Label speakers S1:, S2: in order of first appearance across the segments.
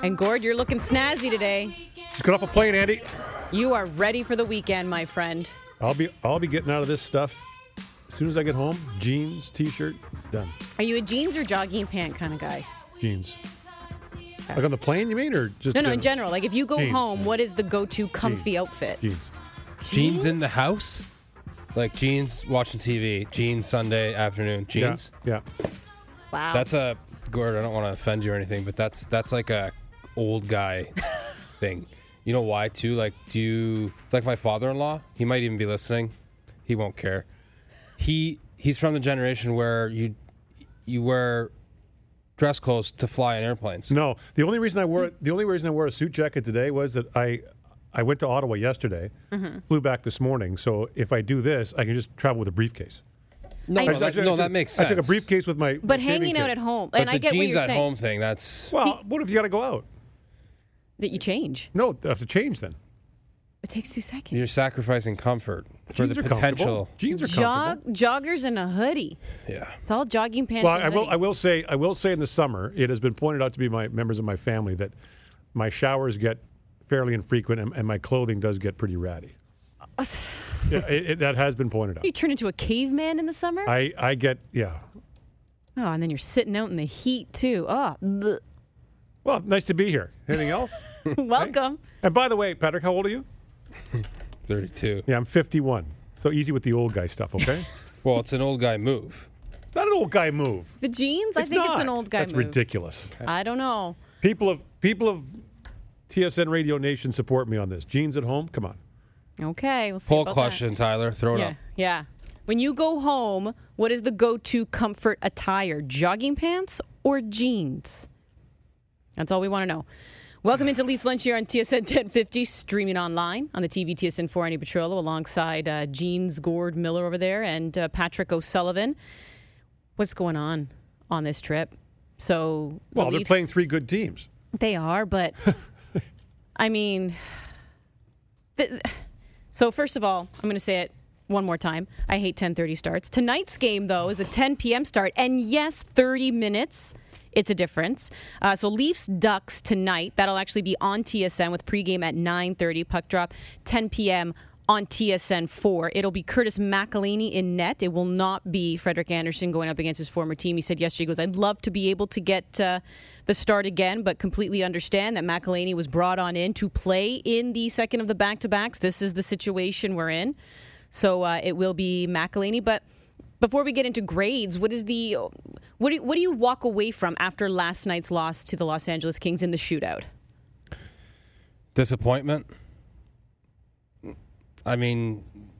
S1: And Gord, you're looking snazzy today.
S2: Just got off a plane, Andy.
S1: You are ready for the weekend, my friend.
S2: I'll be getting out of this stuff as soon as I get home. Jeans, t-shirt, done.
S1: Are you a jeans or jogging pant kind of guy?
S2: Jeans. Like on the plane, you mean, or just
S1: No, in general. Like if you go
S2: Jeans.
S1: home, what is the go-to comfy outfit?
S2: Jeans.
S3: Jeans in the house? Like jeans watching TV, jeans Sunday afternoon, jeans?
S2: Yeah.
S1: Wow.
S3: That's a, Gord, I don't want to offend you or anything, but that's like a old guy thing. You know why, too? Like, it's like my father-in-law. He might even be listening. He won't care. He's from the generation where you wear dress clothes to fly in airplanes.
S2: No, the only reason I wore a suit jacket today was that I went to Ottawa yesterday, flew back this morning. So if I do this, I can just travel with a briefcase.
S3: No, that makes sense.
S2: I took a briefcase with my
S1: But
S2: shaving
S1: hanging out
S2: kit.
S1: at home,
S3: But
S1: and
S3: the
S1: I get what
S3: jeans
S1: you're
S3: at
S1: saying.
S3: home thing, that's...
S2: Well, what if you got to go out?
S1: That you change.
S2: No, I have to change then.
S1: It takes 2 seconds.
S3: You're sacrificing comfort for
S2: Jeans
S3: the
S2: are
S3: potential.
S2: comfortable. Jeans are comfortable.
S1: Joggers and a hoodie.
S3: Yeah.
S1: It's all jogging pants.
S2: Well,
S1: and
S2: I will
S1: hoodie.
S2: say in the summer, it has been pointed out to be my members of my family that my showers get fairly infrequent and my clothing does get pretty ratty. Yeah, that has been pointed out.
S1: You turn into a caveman in the summer?
S2: I get, yeah.
S1: Oh, and then you're sitting out in the heat, too. Oh, bleh.
S2: Well, nice to be here. Anything else?
S1: Welcome.
S2: And by the way, Patrick, how old are you?
S3: 32.
S2: Yeah, I'm 51. So easy with the old guy stuff, okay?
S3: Well, it's an old guy move.
S2: It's not an old guy move.
S1: The jeans? I think it's an old guy
S2: That's
S1: move.
S2: ridiculous.
S1: I don't know.
S2: People of TSN Radio Nation support me on this. Jeans at home? Come on.
S1: Okay, we'll see
S3: Poll
S1: about
S3: question, Tyler. Throw it
S1: that.
S3: up.
S1: Yeah. When you go home, what is the go-to comfort attire? Jogging pants or jeans? That's all we want to know. Welcome into Leafs Lunch here on TSN 1050, streaming online on the TV TSN 4 Andy Petrollo alongside Jeans Gord Miller over there and Patrick O'Sullivan. What's going on this trip? So,
S2: Well, they're
S1: Leafs,
S2: playing three good teams.
S1: They are, but I mean, so first of all, I'm going to say it one more time. I hate 10:30 starts. Tonight's game, though, is a 10 p.m. start, and yes, 30 minutes. It's a difference. So Leafs Ducks tonight. That'll actually be on TSN with pregame at 9:30. Puck drop 10 p.m. on TSN 4. It'll be Curtis McElhinney in net. It will not be Frederik Andersen going up against his former team. He said yesterday, he goes, I'd love to be able to get the start again, but completely understand that McElhinney was brought on in to play in the second of the back-to-backs. This is the situation we're in. So it will be McElhinney. But before we get into grades, what do you walk away from after last night's loss to the Los Angeles Kings in the shootout?
S3: Disappointment. I mean,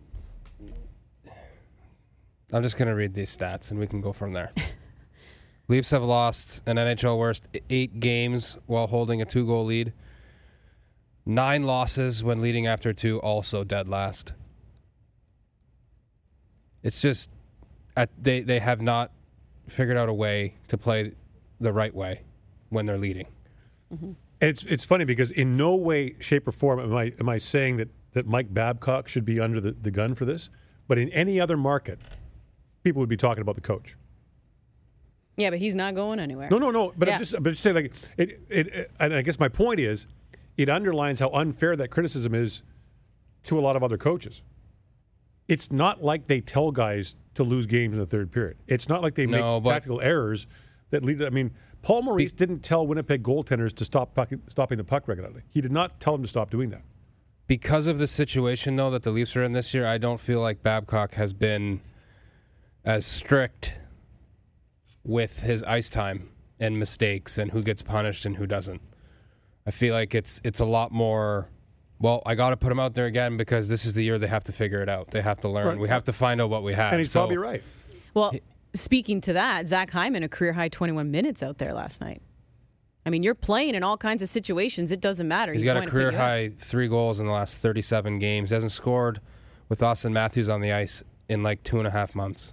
S3: I'm just going to read these stats and we can go from there. Leafs have lost an NHL worst 8 games while holding a 2-goal lead. 9 losses when leading after 2, also dead last. It's just they have not figured out a way to play the right way when they're leading.
S2: Mm-hmm. It's funny because in no way, shape, or form am I saying that Mike Babcock should be under the gun for this. But in any other market, people would be talking about the coach.
S1: Yeah, but he's not going anywhere.
S2: No. But
S1: Yeah.
S2: I'm just saying, like it. And I guess my point is, it underlines how unfair that criticism is to a lot of other coaches. It's not like they tell guys to lose games in the third period. It's not like they make tactical errors that lead. I mean, Paul Maurice didn't tell Winnipeg goaltenders to stopping the puck regularly. He did not tell them to stop doing that.
S3: Because of the situation, though, that the Leafs are in this year, I don't feel like Babcock has been as strict with his ice time and mistakes and who gets punished and who doesn't. I feel like it's a lot more, well, I got to put him out there again because this is the year they have to figure it out. They have to learn. Right. We have to find out what we have.
S2: And he's probably right.
S1: Well, speaking to that, Zach Hyman, a career-high 21 minutes out there last night. I mean, you're playing in all kinds of situations. It doesn't matter.
S3: He's got a career-high 3 goals in the last 37 games. He hasn't scored with Austin Matthews on the ice in like 2.5 months.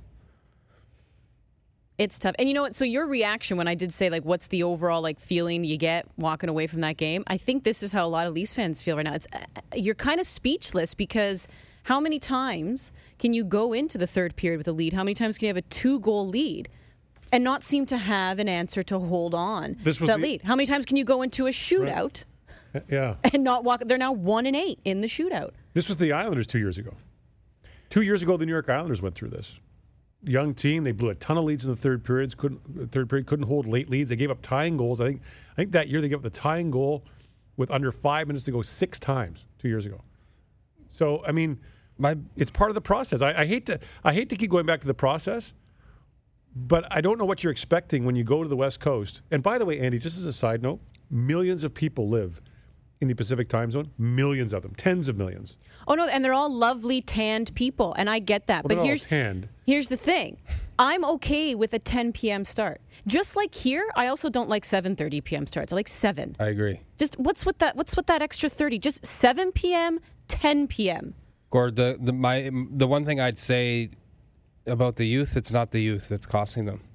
S1: It's tough. And you know what? So your reaction when I did say, like, what's the overall, like, feeling you get walking away from that game? I think this is how a lot of Leafs fans feel right now. You're kind of speechless because how many times can you go into the third period with a lead? How many times can you have a 2-goal lead? and not seem to have an answer to hold on
S2: This was
S1: that
S2: the-
S1: lead. How many times can you go into a shootout
S2: Yeah.
S1: and not walk? They're now 1-8 in the shootout.
S2: This was the Islanders 2 years ago. 2 years ago, the New York Islanders went through this. Young team, they blew a ton of leads in the third period. Couldn't hold late leads. They gave up tying goals. I think that year they gave up the tying goal with under 5 minutes to go 6 times 2 years ago. So I mean, it's part of the process. I hate to keep going back to the process, but I don't know what you're expecting when you go to the West Coast. And by the way, Andy, just as a side note, millions of people live in the Pacific time zone. Millions of them, tens of millions.
S1: Oh no, and they're all lovely tanned people, and I get that.
S2: Well,
S1: but
S2: they're all tanned.
S1: Here's the thing. I'm okay with a 10 p.m. start. Just like here, I also don't like 7:30 p.m. starts. I like 7.
S3: I agree.
S1: Just what's with that extra 30? Just 7 p.m., 10 p.m.
S3: Gord, the one thing I'd say about the youth, it's not the youth that's costing them.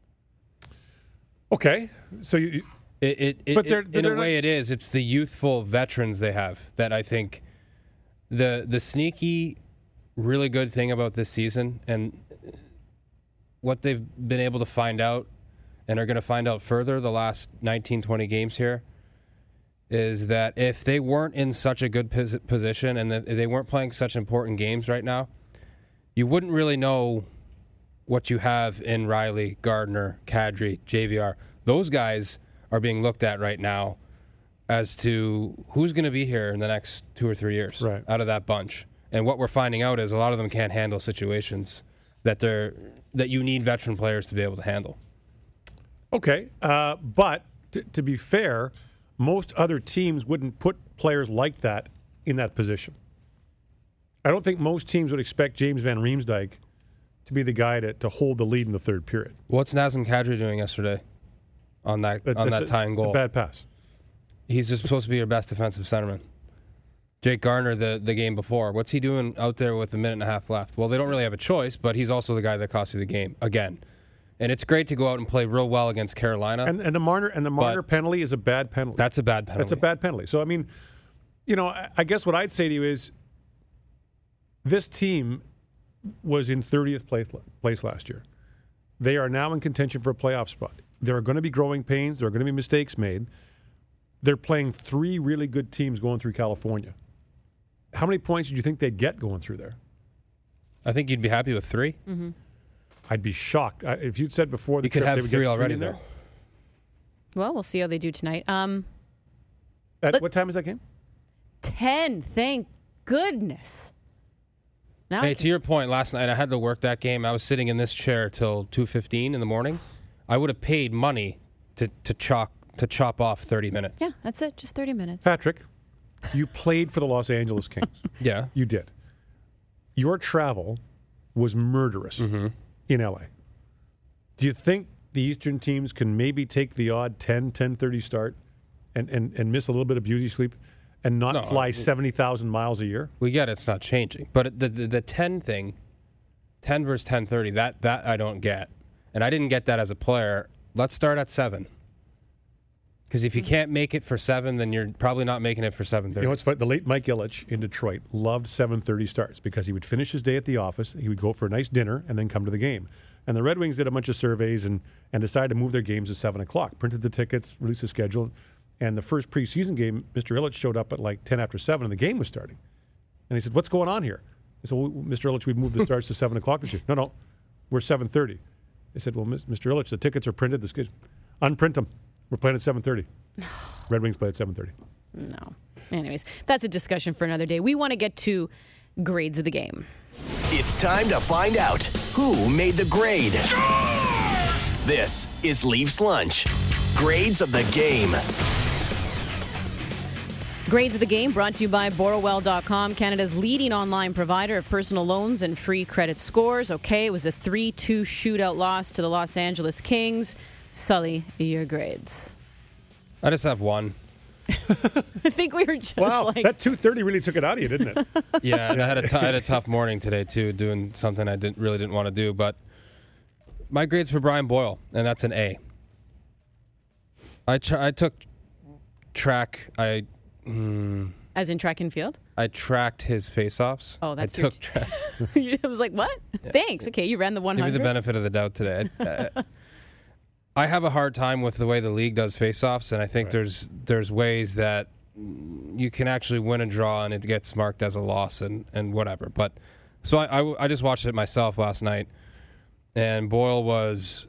S2: Okay, so you.
S3: But in a way, it is. It's the youthful veterans they have that I think the sneaky, really good thing about this season and what they've been able to find out and are going to find out further the last 19, 20 games here is that if they weren't in such a good position and that they weren't playing such important games right now, you wouldn't really know what you have in Riley, Gardner, Kadri, JVR. Those guys are being looked at right now as to who's going to be here in the next 2 or 3 years out of that bunch. And what we're finding out is a lot of them can't handle situations that you need veteran players to be able to handle.
S2: Okay, but to be fair, most other teams wouldn't put players like that in that position. I don't think most teams would expect James Van Riemsdyk to be the guy to hold the lead in the third period.
S3: What's Nazem Kadri doing yesterday on that tying goal?
S2: It's a bad pass.
S3: He's just supposed to be your best defensive centerman. Jake Gardner, the game before, what's he doing out there with a minute and a half left? Well, they don't really have a choice, but he's also the guy that cost you the game again. And it's great to go out and play real well against Carolina.
S2: And the Marner penalty is a bad penalty.
S3: That's a bad penalty.
S2: That's a bad penalty. So I mean, I guess what I'd say to you is, this team was in 30th place last year. They are now in contention for a playoff spot. There are going to be growing pains. There are going to be mistakes made. They're playing 3 really good teams going through California. How many points did you think they'd get going through there?
S3: I think you'd be happy with 3.
S1: Mm-hmm.
S2: I'd be shocked. If you'd said before the
S3: trip
S2: they
S3: would
S2: would
S3: get 3
S2: get
S3: already
S2: in there.
S1: Well, we'll see how they do tonight.
S2: What time is that game?
S1: 10, thank goodness. Now
S3: Hey, to your point, last night I had to work that game. I was sitting in this chair till 2:15 in the morning. I would have paid money to chop off 30 minutes.
S1: Yeah, that's it. Just 30 minutes.
S2: Patrick, you played for the Los Angeles Kings.
S3: Yeah.
S2: You did. Your travel was murderous in LA. Do you think the Eastern teams can maybe take the odd 10:30 start and miss a little bit of beauty sleep and not fly 70,000 miles a year?
S3: We get it's not changing. But the 10 thing, 10 versus 10:30, that I don't get. And I didn't get that as a player. Let's start at 7. Because if you can't make it for 7, then you're probably not making it for 7:30.
S2: You know what's funny? The late Mike Ilitch in Detroit loved 7:30 starts because he would finish his day at the office, he would go for a nice dinner, and then come to the game. And the Red Wings did a bunch of surveys and decided to move their games to 7 o'clock, printed the tickets, released the schedule. And the first preseason game, Mr. Ilitch showed up at like 10 after 7, and the game was starting. And he said, "What's going on here?" I said, "Well, Mr. Ilitch, we've moved the starts to 7 o'clock this year." No, we're 7:30. They said, "Well, Mr. Ilitch, the tickets are printed. Unprint them. We're playing at 7:30. Red Wings play at 7:30.
S1: No. Anyways, that's a discussion for another day. We want to get to grades of the game.
S4: It's time to find out who made the grade. This is Leafs Lunch. Grades of the game.
S1: Grades of the game brought to you by Borrowell.com, Canada's leading online provider of personal loans and free credit scores. Okay, it was a 3-2 shootout loss to the Los Angeles Kings. Sully, your grades.
S3: I just have 1.
S1: I think we were just
S2: that 2:30 really took it out of you, didn't it?
S3: Yeah, and I had a tough morning today, too, doing something I really didn't want to do. But my grade's for Brian Boyle, and that's an A. I took track.
S1: As in track and field?
S3: I tracked his face-offs.
S1: Oh, that's
S3: I took track.
S1: I was like, what? Yeah. Thanks. Okay, you ran the 100.
S3: Give me the benefit of the doubt today. I have a hard time with the way the league does faceoffs, and I think there's ways that you can actually win a draw and it gets marked as a loss and whatever. But so I just watched it myself last night, and Boyle was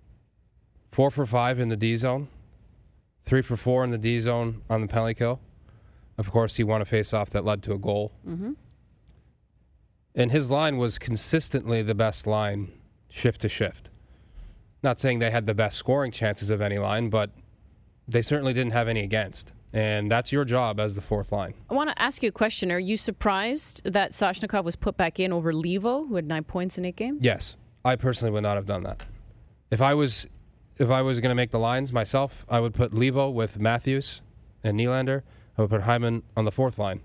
S3: 4 for 5 in the D zone, 3 for 4 in the D zone on the penalty kill. Of course, he won a faceoff that led to a goal. Mm-hmm. And his line was consistently the best line shift to shift. Not saying they had the best scoring chances of any line, but they certainly didn't have any against. And that's your job as the fourth line.
S1: I want to ask you a question. Are you surprised that Soshnikov was put back in over Levo, who had 9 points in 8 games?
S3: Yes. I personally would not have done that. If I was going to make the lines myself, I would put Levo with Matthews and Nylander. I would put Hyman on the fourth line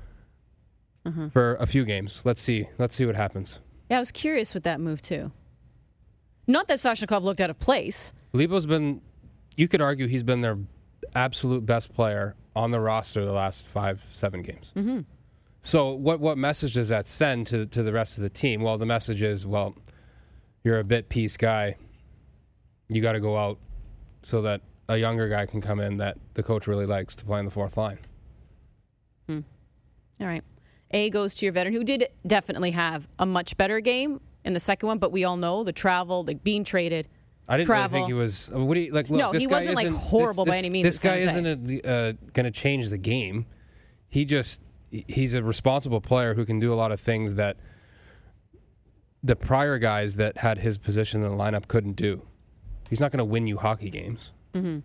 S3: for a few games. Let's see what happens.
S1: Yeah, I was curious with that move, too. Not that Soshnikov looked out of place.
S3: Levo's been, you could argue he's been their absolute best player on the roster the last 5-7 games. Mm-hmm. So what message does that send to the rest of the team? Well, the message is, well, you're a bit piece guy. You got to go out so that a younger guy can come in that the coach really likes to play on the fourth line.
S1: All right. A goes to your veteran, who did definitely have a much better game in the second one, but we all know the travel, like being traded.
S3: I didn't really think he was. What do you like? Look,
S1: no,
S3: this
S1: he
S3: guy
S1: wasn't like horrible by any means.
S3: This guy isn't going to change the game. He's a responsible player who can do a lot of things that the prior guys that had his position in the lineup couldn't do. He's not going to win you hockey games.
S1: Mm-hmm.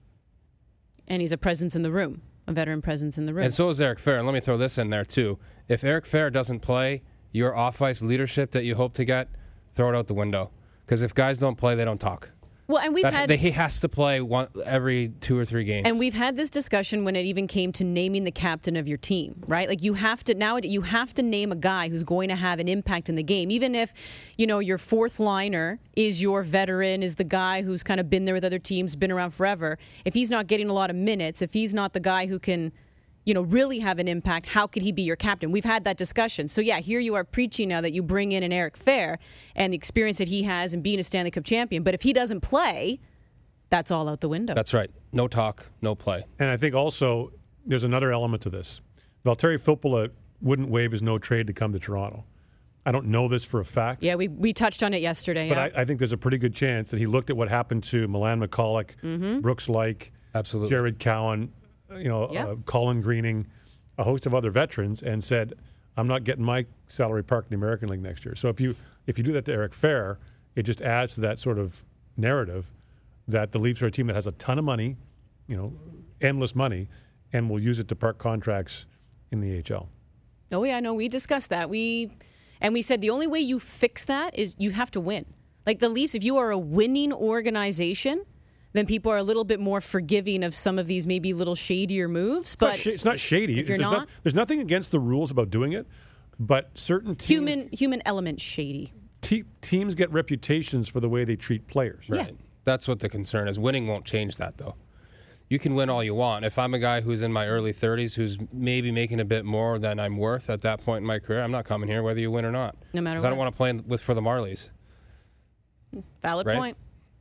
S1: And he's a presence in the room, a veteran presence in the room.
S3: And so is Eric Fehr. And let me throw this in there too. If Eric Fehr doesn't play, your off-ice leadership that you hope to get, throw it out the window. Because if guys don't play, they don't talk.
S1: Well, and
S3: he has to play every 2 or 3 games.
S1: And we've had this discussion when it even came to naming the captain of your team, right? Like you have to name a guy who's going to have an impact in the game, even if your fourth liner is your veteran, is the guy who's kind of been there with other teams, been around forever. If he's not getting a lot of minutes, if he's not the guy who can really have an impact, how could he be your captain? We've had that discussion. So, yeah, here you are preaching now that you bring in an Eric Fehr and the experience that he has in being a Stanley Cup champion. But if he doesn't play, that's all out the window.
S3: That's right. No talk, no play.
S2: And I think also there's another element to this. Valtteri Filppula wouldn't waive his no trade to come to Toronto. I don't know this for a fact.
S1: Yeah, we touched on it yesterday.
S2: But I think there's a pretty good chance that he looked at what happened to Milan McCulloch, Brooks Laich,
S3: absolutely,
S2: Jared Cowan, Colin Greening, a host of other veterans, and said, I'm not getting my salary parked in the American League next year. So if you do that to Eric Fehr, it just adds to that sort of narrative that the Leafs are a team that has a ton of money, endless money, and will use it to park contracts in the AHL.
S1: Oh, yeah, no, we discussed that. We said the only way you fix that is you have to win. Like the Leafs, if you are a winning organization, then people are a little bit more forgiving of some of these maybe little shadier moves. But
S2: it's not shady.
S1: If you're
S2: there's nothing against the rules about doing it, but certain teams...
S1: Human element shady.
S2: Teams get reputations for the way they treat players.
S3: Right. Yeah. That's what the concern is. Winning won't change that, though. You can win all you want. If I'm a guy who's in my early 30s who's maybe making a bit more than I'm worth at that point in my career, I'm not coming here whether you win or not.
S1: No matter what.
S3: Because I don't want to play for the Marlies.
S1: Valid point.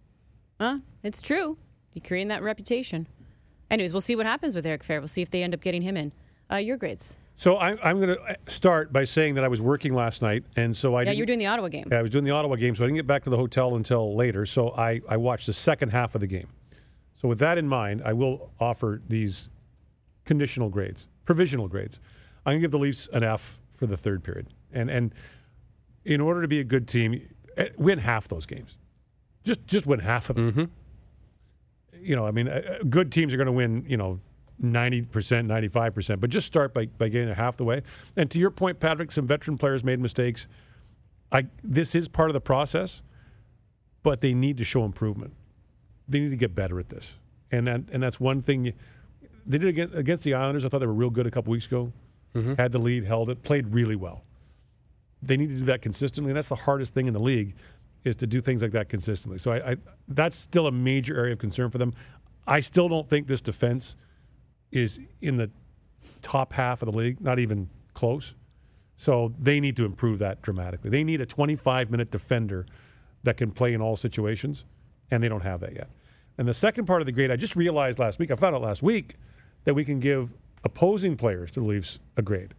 S1: It's true. You're creating that reputation. Anyways, we'll see what happens with Eric Fehr. We'll see if they end up getting him in. Your grades.
S2: So I'm going to start by saying that I was working last night, and so I
S1: you were doing the Ottawa game.
S2: Yeah, I was doing the Ottawa game, so I didn't get back to the hotel until later. So I watched the second half of the game. So with that in mind, I will offer these provisional grades. I'm going to give the Leafs an F for the third period. And in order to be a good team, win half those games. Just win half of them. Mm-hmm. Good teams are going to win, 90%, 95%, but just start by getting it half the way. And to your point, Patrick, some veteran players made mistakes. This is part of the process, but they need to show improvement. They need to get better at this. And that's one thing. They did against the Islanders. I thought they were real good a couple weeks ago. Mm-hmm. Had the lead, held it, played really well. They need to do that consistently, and that's the hardest thing in the league, is to do things like that consistently. So that's still a major area of concern for them. I still don't think this defense is in the top half of the league, not even close. So they need to improve that dramatically. They need a 25-minute defender that can play in all situations, and they don't have that yet. And the second part of the grade, I just realized last week, I found out last week, that we can give opposing players to the Leafs a grade.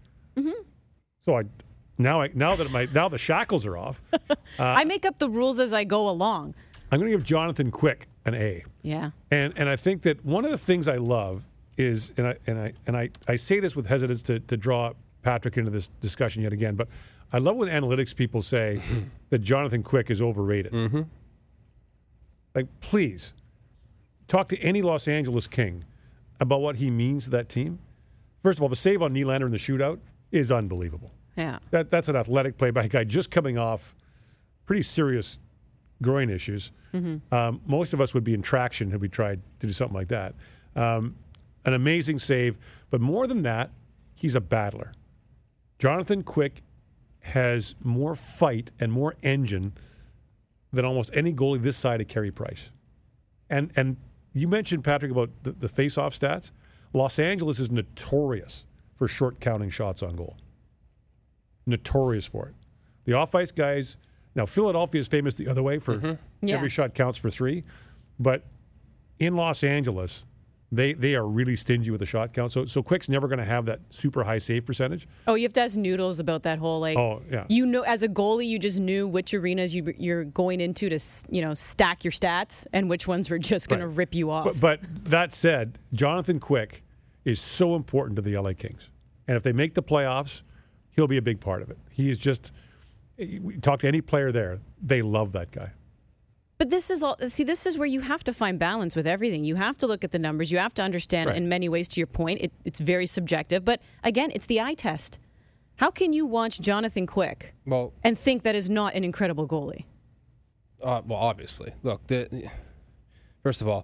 S2: So now the shackles are off.
S1: I make up the rules as I go along.
S2: I'm going to give Jonathan Quick an A.
S1: Yeah.
S2: And I think that one of the things I love is, and I say this with hesitance to draw Patrick into this discussion yet again, but I love when analytics people say that Jonathan Quick is overrated. Like, please talk to any Los Angeles King about what he means to that team. First of all, the save on Nylander in the shootout is unbelievable.
S1: Yeah.
S2: That's an athletic play by a guy just coming off pretty serious groin issues. Most of us would be in traction had we tried to do something like that. An amazing save. But more than that, he's a battler. Jonathan Quick has more fight and more engine than almost any goalie this side of Carey Price. And you mentioned, Patrick, about the face-off stats. Los Angeles is notorious for short counting shots on goal. Notorious for it. The off-ice guys... Now, Philadelphia is famous the other way for every shot counts for 3. But in Los Angeles, they are really stingy with the shot count. So Quick's never going to have that super high save percentage.
S1: Oh, you have to ask Noodles about that whole, like, you know, as a goalie, you just knew which arenas you're going into to, stack your stats and which ones were just going to rip you off.
S2: But that said, Jonathan Quick is so important to the LA Kings. And if they make the playoffs, he'll be a big part of it. He is just... Talk to any player there, they love that guy.
S1: But this is where you have to find balance with everything. You have to look at the numbers. You have to understand in many ways, to your point, it's very subjective. But again, it's the eye test. How can you watch Jonathan Quick and think that is not an incredible goalie?
S3: Well, obviously. Look, first of all,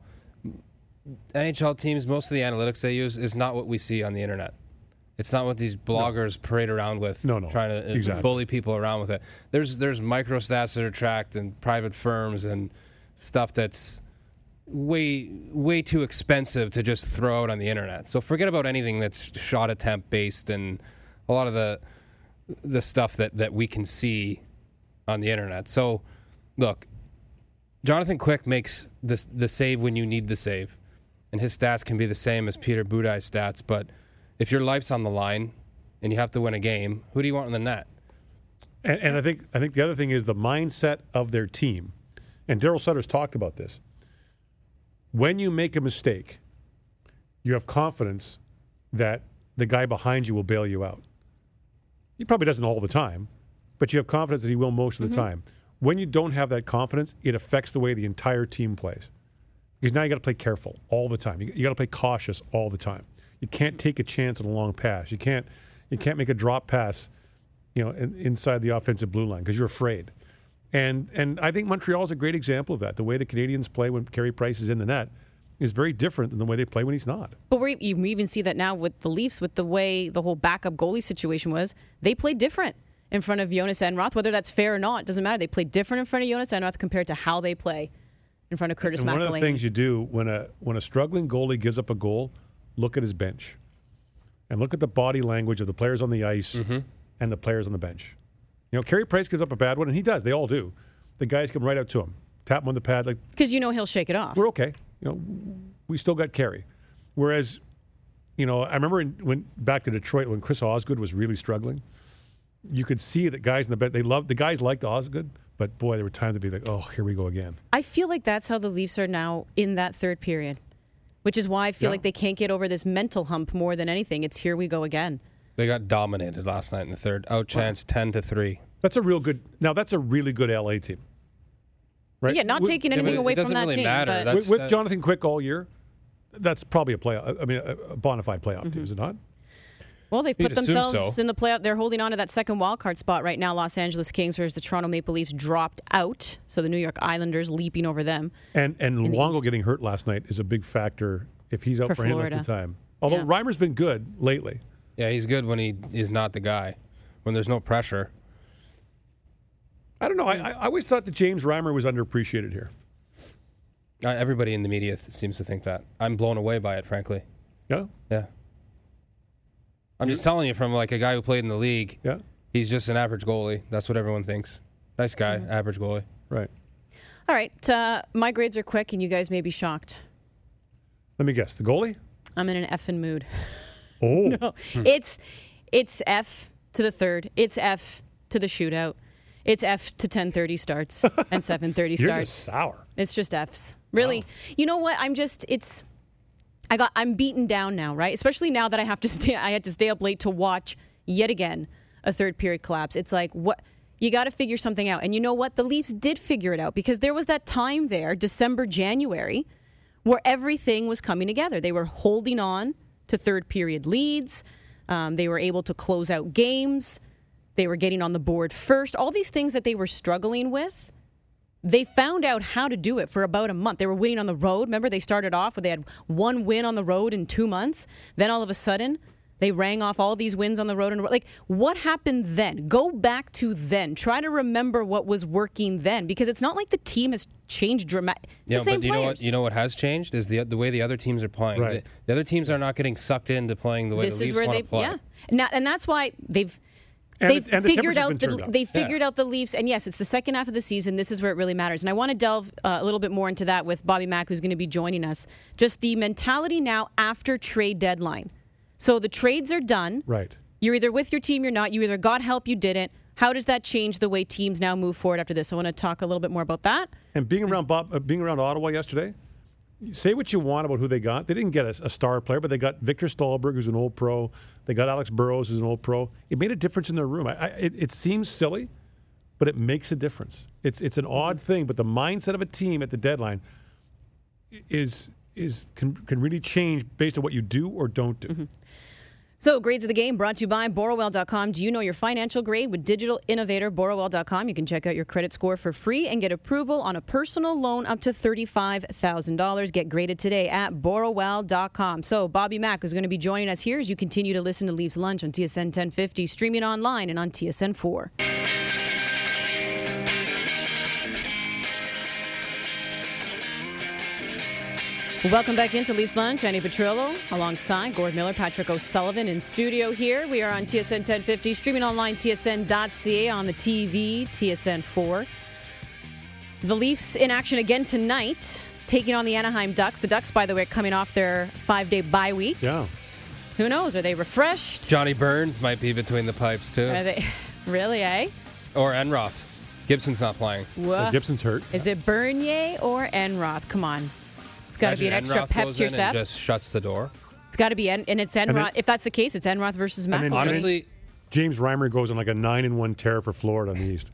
S3: NHL teams, most of the analytics they use is not what we see on the internet. It's not what these bloggers parade around with, trying to bully people around with it. There's micro stats that are tracked and private firms and stuff that's way too expensive to just throw out on the internet. So forget about anything that's shot attempt based and a lot of the stuff that we can see on the internet. So look, Jonathan Quick makes the save when you need the save, and his stats can be the same as Peter Budaj's stats, but if your life's on the line and you have to win a game, who do you want in the net?
S2: And I think the other thing is the mindset of their team. And Daryl Sutter's talked about this. When you make a mistake, you have confidence that the guy behind you will bail you out. He probably doesn't all the time, but you have confidence that he will most of the time. When you don't have that confidence, it affects the way the entire team plays. Because now you got to play careful all the time. You got to play cautious all the time. You can't take a chance on a long pass. You can't make a drop pass, inside the offensive blue line because you're afraid. And I think Montreal is a great example of that. The way the Canadians play when Carey Price is in the net is very different than the way they play when he's not.
S1: But we even see that now with the Leafs, with the way the whole backup goalie situation was. They played different in front of Jonas Enroth. Whether that's fair or not, doesn't matter. They played different in front of Jonas Enroth compared to how they play in front of Curtis McElhinney.
S2: One of the things you do when a struggling goalie gives up a goal, look at his bench. And look at the body language of the players on the ice and the players on the bench. Carey Price gives up a bad one, and he does. They all do. The guys come right out to him, tap him on the pad.
S1: Because he'll shake it off.
S2: We're okay. We still got Carey. Whereas, I remember when back to Detroit when Chris Osgood was really struggling, you could see that guys in the bench, the guys liked Osgood, but boy, there were times to be like, oh, here we go again.
S1: I feel like that's how the Leafs are now in that third period. Which is why I feel like they can't get over this mental hump more than anything. It's here we go again.
S3: They got dominated last night in the third. Outchanced 10-3.
S2: That's a really good LA team. Right?
S1: Yeah, not taking anything away from that
S3: really
S1: team.
S3: Matter.
S1: But
S2: with Jonathan Quick all year, that's probably a bona fide playoff team, is it not?
S1: Well, they've put themselves in the playoff. They're holding on to that second wildcard spot right now, Los Angeles Kings, whereas the Toronto Maple Leafs dropped out. So the New York Islanders leaping over them.
S2: And Luongo getting hurt last night is a big factor if he's out for any length of time. Although Reimer's been good lately.
S3: Yeah, he's good when he is not the guy, when there's no pressure.
S2: I don't know. I always thought that James Reimer was underappreciated here.
S3: Everybody in the media seems to think that. I'm blown away by it, frankly.
S2: Yeah?
S3: Yeah. I'm just telling you from a guy who played in the league.
S2: Yeah.
S3: He's just an average goalie. That's what everyone thinks. Nice guy, average goalie.
S2: Right.
S1: All right. My grades are quick, and you guys may be shocked.
S2: Let me guess. The goalie?
S1: I'm in an effing mood.
S2: Oh.
S1: No, it's F to the third. It's F to the shootout. It's F to 10:30 starts and 7:30
S2: You're
S1: starts.
S2: just sour.
S1: It's just Fs. Really.
S2: Wow.
S1: You know what? I'm beaten down now, right? Especially now that I had to stay up late to watch yet again a third period collapse. It's like, what? You got to figure something out. And you know what? The Leafs did figure it out because there was that time there, December, January, where everything was coming together. They were holding on to third period leads. They were able to close out games. They were getting on the board first. All these things that they were struggling with, they found out how to do it for about a month. They were winning on the road. Remember, they started off where they had one win on the road in 2 months. Then all of a sudden, they rang off all these wins on the road. Like, what happened then? Go back to then. Try to remember what was working then, because it's not like the team has changed dramatically.
S3: Yeah,
S1: the same
S3: but
S1: players.
S3: you know what has changed is the way the other teams are playing.
S2: Right.
S3: The other teams are not getting sucked into playing the way
S1: This
S3: the
S1: is
S3: Leafs
S1: where
S3: want
S1: they,
S3: to play.
S1: yeah, and that's why they've
S2: And the
S1: figured
S2: temperature's
S1: out
S2: been turned up.
S1: they figured out the Leafs, and yes, it's the second half of the season. This is where it really matters, and I want to delve a little bit more into that with Bobby Mack, who's going to be joining us. Just the mentality now after trade deadline. So the trades are done.
S2: Right.
S1: You're either with your team, you're not. You either got help, you didn't. How does that change the way teams now move forward after this? I want to talk a little bit more about that.
S2: And being around Ottawa yesterday, say what you want about who they got. They didn't get a star player, but they got Victor Stahlberg, who's an old pro. They got Alex Burrows, who's an old pro. It made a difference in their room. It seems silly, but it makes a difference. It's an odd thing, but the mindset of a team at the deadline can really change based on what you do or don't do.
S1: Mm-hmm. So, Grades of the Game brought to you by Borrowell.com. Do you know your financial grade? With digital innovator Borrowell.com, you can check out your credit score for free and get approval on a personal loan up to $35,000. Get graded today at Borrowell.com. So, Bobby Mack is going to be joining us here as you continue to listen to Leafs Lunch on TSN 1050, streaming online and on TSN 4. Welcome back into Leafs Lunch. Annie Petrillo alongside Gord Miller, Patrick O'Sullivan in studio here. We are on TSN 1050, streaming online, tsn.ca, on the TV, TSN 4. The Leafs in action again tonight, taking on the Anaheim Ducks. The Ducks, by the way, coming off their 5-day bye week.
S2: Yeah.
S1: Who knows? Are they refreshed?
S3: Johnny Burns might be between the pipes, too.
S1: Are they really, eh?
S3: Or Enroth. Gibson's not playing.
S1: Whoa.
S2: Gibson's hurt.
S1: Is it Bernier or Enroth? Come on. It's got to be an
S3: Imagine
S1: extra
S3: Enroth
S1: pep
S3: goes
S1: to your
S3: in
S1: step.
S3: and just shuts the door.
S1: It's got to be, and it's Enroth.
S2: then-
S1: If that's the case, it's Enroth versus
S2: then-
S1: McElroy.
S3: Honestly,
S2: James Reimer goes on like a 9-1 tear for Florida on the East.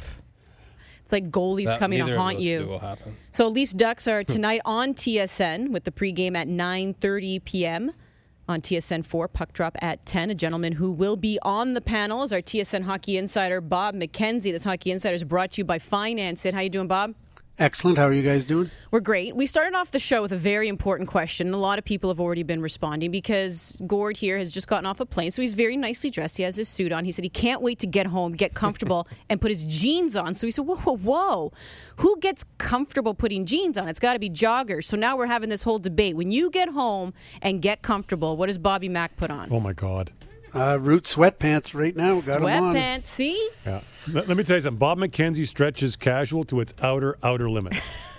S1: It's like goalies coming
S3: neither
S1: to
S3: of
S1: haunt
S3: those
S1: you.
S3: two will happen.
S1: So Leafs Ducks are tonight on TSN with the pregame at 9:30 p.m. on TSN 4. Puck drop at 10. A gentleman who will be on the panel is our TSN hockey insider, Bob McKenzie. This hockey insider is brought to you by Finance It. How you doing, Bob?
S5: Excellent. How are you guys doing?
S1: We're great. We started off the show with a very important question. A lot of people have already been responding because Gord here has just gotten off a plane, so he's very nicely dressed. He has his suit on. He said he can't wait to get home, get comfortable, and put his jeans on. So he said, whoa. Who gets comfortable putting jeans on? It's got to be joggers. So now we're having this whole debate. When you get home and get comfortable, what does Bobby Mack put on?
S2: Oh, my God.
S5: Root sweatpants right now. Got 'em on.
S1: Sweatpants. See?
S2: Yeah. Let me tell you something. Bob McKenzie stretches casual to its outer limit.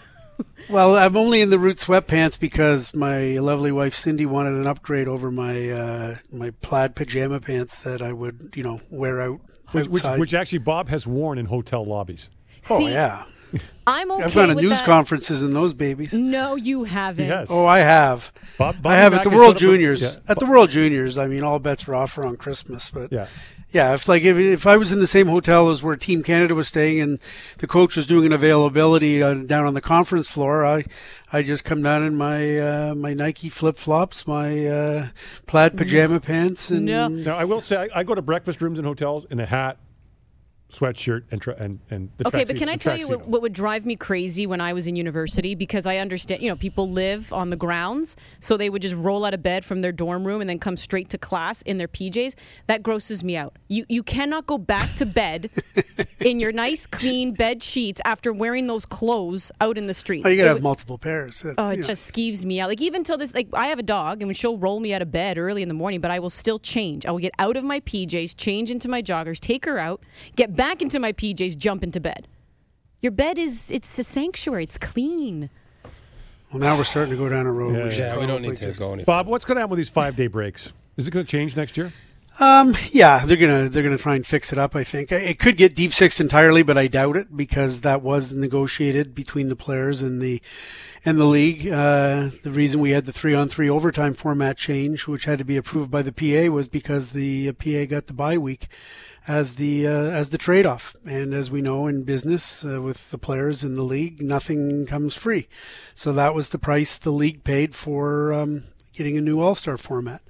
S5: Well, I'm only in the Root sweatpants because my lovely wife Cindy wanted an upgrade over my my plaid pajama pants that I would, wear out outside.
S2: which actually Bob has worn in hotel lobbies.
S5: Oh
S1: See,
S5: yeah,
S1: I'm okay
S5: I've gone to
S1: with
S5: news
S1: that.
S5: conferences in those babies.
S1: No, you haven't.
S2: Yes.
S5: Oh, I have.
S2: Bobby
S5: I have
S2: Mack
S5: at the
S2: has
S5: World
S2: set up a-
S5: Juniors.
S2: yeah.
S5: At the World Juniors, I mean, all bets were off around Christmas. But
S2: Yeah.
S5: if I was in the same hotel as where Team Canada was staying and the coach was doing an availability down on the conference floor, I just come down in my my Nike flip flops, my plaid pajama pants, and
S1: No.
S2: Now, I will say, I go to breakfast rooms in hotels in a hat, sweatshirt, and the
S1: Okay,
S2: tracksuit-
S1: but can I
S2: the
S1: tell you
S2: tracksuit.
S1: what would drive me crazy when I was in university? Because I understand, people live on the grounds, so they would just roll out of bed from their dorm room and then come straight to class in their PJs. That grosses me out. You cannot go back to bed in your nice, clean bed sheets after wearing those clothes out in the streets.
S5: you
S1: It
S5: gotta have
S1: would-
S5: multiple pairs. That's,
S1: Oh, it
S5: you know.
S1: just skeeves me out. Like, even till this, I have a dog, and she'll roll me out of bed early in the morning, but I will still change. I will get out of my PJs, change into my joggers, take her out, get back into my PJs, jump into bed. Your bed it's a sanctuary. It's clean.
S5: Well, now we're starting to go down a road.
S3: Yeah, we don't need to go any.
S2: Bob, what's going to happen with these 5-day breaks? Is it going to change next year?
S5: Yeah, they're gonna try and fix it up. I think it could get deep six entirely, but I doubt it because that was negotiated between the players and the league. The reason we had the 3-on-3 overtime format change, which had to be approved by the PA, was because the PA got the bye week as the trade-off. And as we know in business, with the players in the league, nothing comes free. So that was the price the league paid for getting a new All-Star format.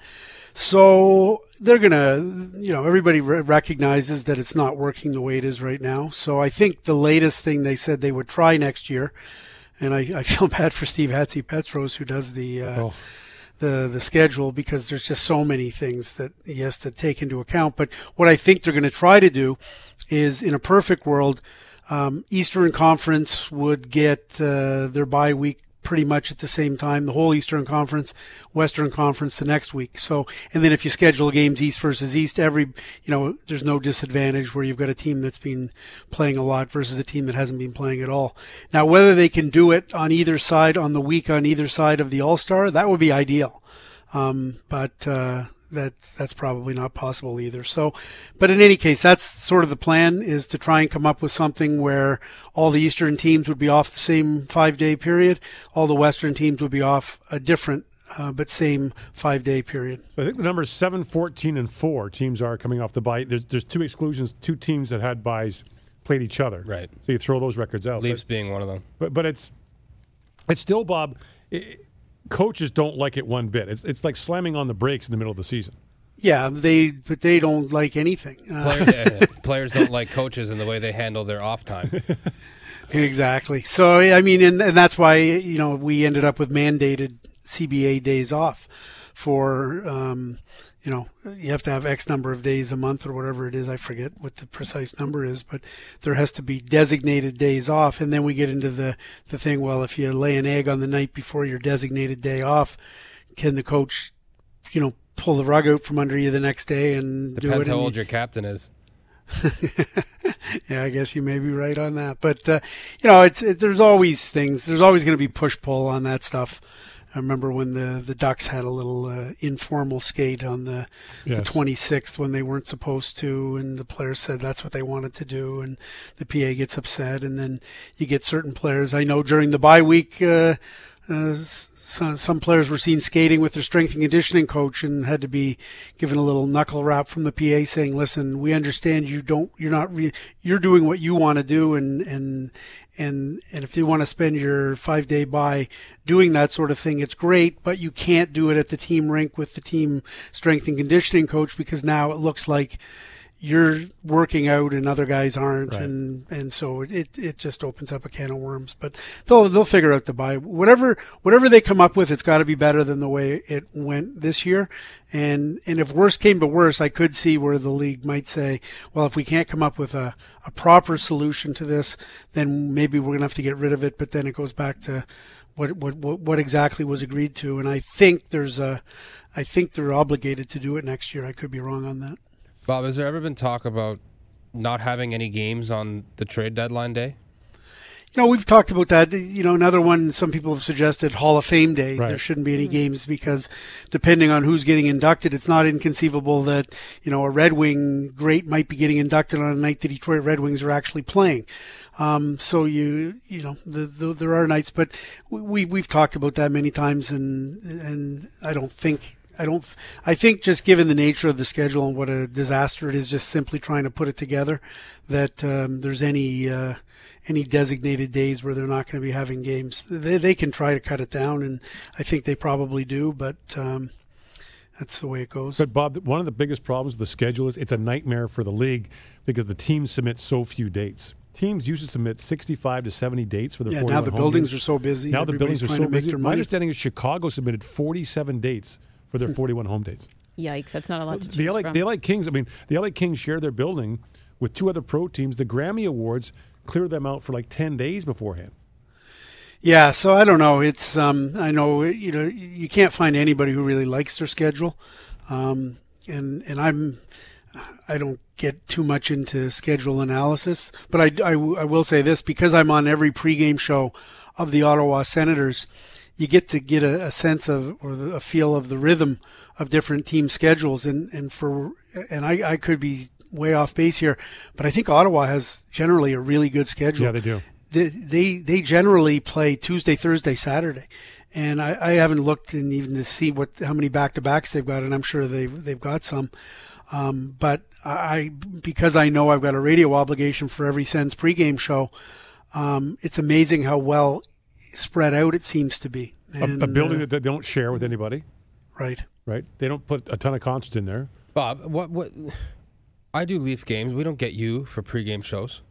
S5: So they're going to, everybody recognizes that it's not working the way it is right now. So I think the latest thing they said they would try next year, and I feel bad for Steve Hatzi-Petros, who does the schedule, because there's just so many things that he has to take into account. But what I think they're going to try to do is, in a perfect world, Eastern Conference would get their bye week pretty much at the same time, the whole Eastern Conference, Western Conference the next week. So, and then if you schedule games East versus East, there's no disadvantage where you've got a team that's been playing a lot versus a team that hasn't been playing at all. Now, whether they can do it on either side, on the week on either side of the All-Star, that would be ideal. But that's probably not possible either. So, but in any case, that's sort of the plan, is to try and come up with something where all the Eastern teams would be off the same 5-day period. All the Western teams would be off a different, but same 5-day period.
S2: I think the numbers 7, 14, and 4 teams are coming off the bye. There's 2 exclusions, 2 teams that had byes played each other.
S3: Right.
S2: So you throw those records out.
S3: Leafs being one of them.
S2: But it's still, Bob, coaches don't like it one bit. It's like slamming on the brakes in the middle of the season.
S5: Yeah, but they don't like anything.
S3: Players don't like coaches and the way they handle their off time.
S5: Exactly. So, I mean, and that's why, we ended up with mandated CBA days off for, you have to have X number of days a month or whatever it is. I forget what the precise number is, but there has to be designated days off. And then we get into the thing, well, if you lay an egg on the night before your designated day off, can the coach, pull the rug out from under you the next day and do it?
S3: Depends how old your captain is.
S5: Yeah, I guess you may be right on that. But, there's always things. There's always going to be push-pull on that stuff. I remember when the Ducks had a little informal skate on the 26th when they weren't supposed to, and the players said that's what they wanted to do, and the PA gets upset, and then you get certain players. I know during the bye week, some players were seen skating with their strength and conditioning coach and had to be given a little knuckle rap from the PA saying, "Listen, we understand you're doing what you want to do, and if you want to spend your 5-day bye doing that sort of thing, it's great, but you can't do it at the team rink with the team strength and conditioning coach, because now it looks like you're working out and other guys aren't." Right. And so it just opens up a can of worms. But they'll figure out the bye. Whatever they come up with, it's got to be better than the way it went this year. And if worse came to worse, I could see where the league might say, well, if we can't come up with a proper solution to this, then maybe we're going to have to get rid of it. But then it goes back to what exactly was agreed to. And I think they're obligated to do it next year. I could be wrong on that.
S3: Bob, has there ever been talk about not having any games on the trade deadline day?
S5: We've talked about that. Another one, some people have suggested Hall of Fame Day.
S2: Right.
S5: There shouldn't be any games because depending on who's getting inducted, it's not inconceivable that, a Red Wing great might be getting inducted on a night the Detroit Red Wings are actually playing. So there are nights, but we've talked about that many times, and I think just given the nature of the schedule and what a disaster it is, just simply trying to put it together, that there's any designated days where they're not going to be having games. They can try to cut it down, and I think they probably do, but that's the way it goes.
S2: But, Bob, one of the biggest problems with the schedule is it's a nightmare for the league because the teams submit so few dates. Teams usually submit 65 to 70 dates for their 41
S5: now the
S2: home
S5: buildings
S2: games.
S5: are so busy.
S2: Now the buildings are so busy. My
S5: money.
S2: understanding is Chicago submitted 47 dates for their 41 home dates.
S1: Yikes, that's not a lot to choose from.
S2: The LA Kings, the LA Kings share their building with 2 other pro teams. The Grammy Awards clear them out for like 10 days beforehand.
S5: Yeah, so I don't know. It's I know you can't find anybody who really likes their schedule, and I don't get too much into schedule analysis, but I will say this, because I'm on every pregame show of the Ottawa Senators, you get to get a sense of, or a feel of the rhythm of different team schedules. And I could be way off base here, but I think Ottawa has generally a really good schedule.
S2: Yeah, they do.
S5: They generally play Tuesday, Thursday, Saturday. And I haven't looked in even to see how many back-to-backs they've got, and I'm sure they've got some. But because I know I've got a radio obligation for every Sens pregame show, it's amazing how well spread out it seems to be. And,
S2: a building that they don't share with anybody.
S5: Right.
S2: They don't put a ton of concerts in there.
S3: Bob, what? I do Leaf games. We don't get you for pregame shows.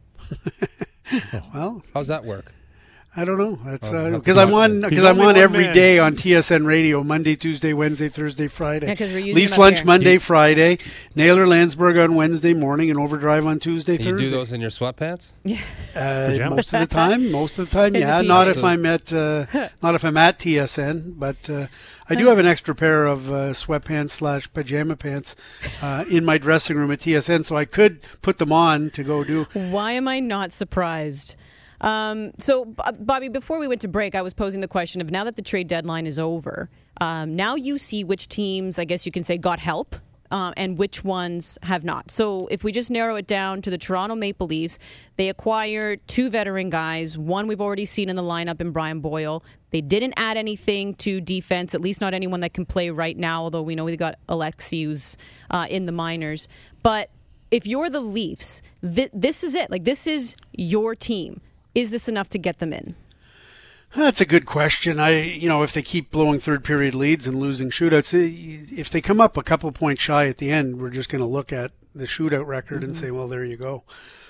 S5: Well,
S3: how's that work?
S5: I don't know. That's because I'm on every day on TSN Radio, Monday, Tuesday, Wednesday, Thursday, Friday.
S1: Yeah, 'cause we're using
S5: Leaf
S1: them up
S5: Lunch
S1: here.
S5: Monday, Friday, Naylor Landsberg on Wednesday morning, and Overdrive on Tuesday,
S3: You
S5: Thursday.
S3: do those in your sweatpants?
S5: Most of the time. Most of the time,
S1: In
S5: yeah.
S1: the
S5: Not
S1: PJs.
S5: if I'm at TSN, but I do have an extra pair of sweatpants / pajama pants in my dressing room at TSN, so I could put them on to go do.
S1: Why am I not surprised? So, Bobby, before we went to break, I was posing the question of, now that the trade deadline is over, now you see which teams, I guess you can say, got help and which ones have not. So if we just narrow it down to the Toronto Maple Leafs, they acquired 2 veteran guys. One we've already seen in the lineup in Brian Boyle. They didn't add anything to defense, at least not anyone that can play right now, although we know we got Alexei, who's in the minors. But if you're the Leafs, this is it. Like, this is your team. Is this enough to get them in?
S5: That's a good question. If they keep blowing third period leads and losing shootouts, if they come up a couple points shy at the end, we're just going to look at the shootout record and say, well, there you go.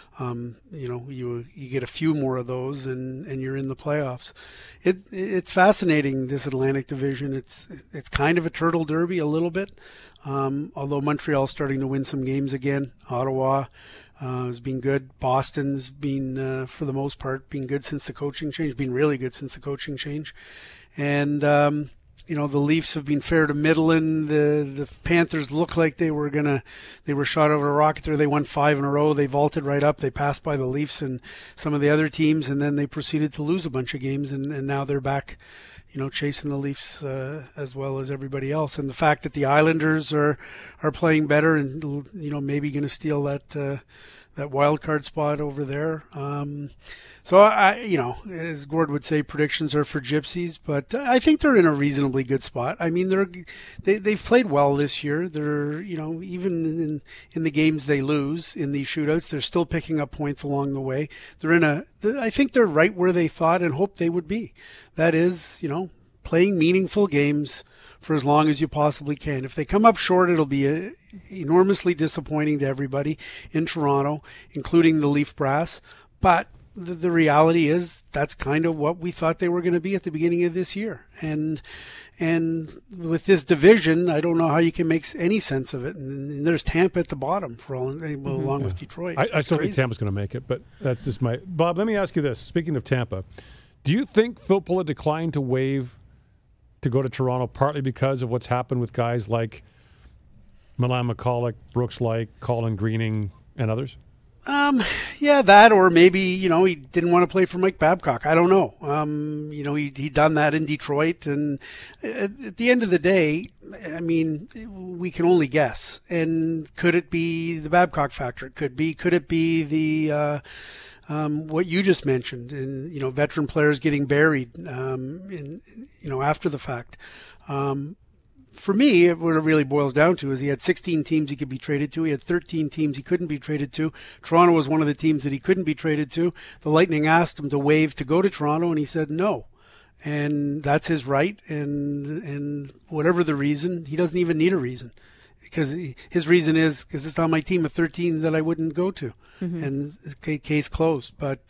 S5: You get a few more of those and you're in the playoffs. It's fascinating, this Atlantic Division. It's kind of a turtle derby a little bit, although Montreal's starting to win some games again. Ottawa has been good. Boston's been, for the most part, been good since the coaching change. Been really good since the coaching change, and the Leafs have been fair to middling. The Panthers look like they were shot over a rocket there. They won 5 in a row. They vaulted right up. They passed by the Leafs and some of the other teams, and then they proceeded to lose a bunch of games, and now they're back, chasing the Leafs as well as everybody else. And the fact that the Islanders are playing better and maybe going to steal that wild card spot over there. So as Gord would say, predictions are for gypsies, but I think they're in a reasonably good spot. I mean, they've played well this year. They're even in the games they lose in these shootouts, they're still picking up points along the way. I think they're right where they thought and hoped they would be. That is, playing meaningful games for as long as you possibly can. If they come up short, it'll be enormously disappointing to everybody in Toronto, including the Leaf brass. But the reality is that's kind of what we thought they were going to be at the beginning of this year. And with this division, I don't know how you can make any sense of it. And there's Tampa at the bottom along with Detroit.
S2: I still think Tampa's going to make it, but that's just my... Bob, let me ask you this. Speaking of Tampa, do you think Filppula declined to waive to go to Toronto partly because of what's happened with guys like Milan McCulloch, Brooks Laich, Colin Greening, and others?
S5: Yeah, that, or maybe, he didn't want to play for Mike Babcock. I don't know. He'd done that in Detroit, and at the end of the day, I mean, we can only guess. And could it be the Babcock factor? Could it be the what you just mentioned, and veteran players getting buried, after the fact. For me, what it really boils down to is he had 16 teams he could be traded to. He had 13 teams he couldn't be traded to. Toronto was one of the teams that he couldn't be traded to. The Lightning asked him to waive to go to Toronto, and he said no. And that's his right. And whatever the reason, he doesn't even need a reason. Because his reason is because it's on my team of 13 that I wouldn't go to. Mm-hmm. And case closed. But,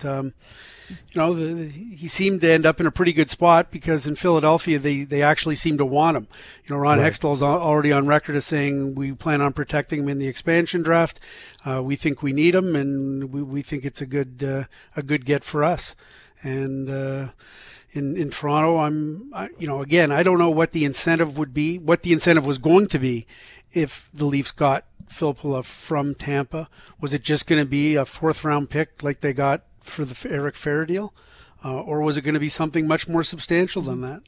S5: he seemed to end up in a pretty good spot because in Philadelphia, they actually seemed to want him. Ron Hextall's already on record as saying we plan on protecting him in the expansion draft. We think we need him, and we think it's a good get for us. And in Toronto, again, I don't know what the incentive would be, what the incentive was going to be if the Leafs got Filppula from Tampa? Was it just going to be a 4th-round pick like they got for the Eric Fehr deal? Or was it going to be something much more substantial than that?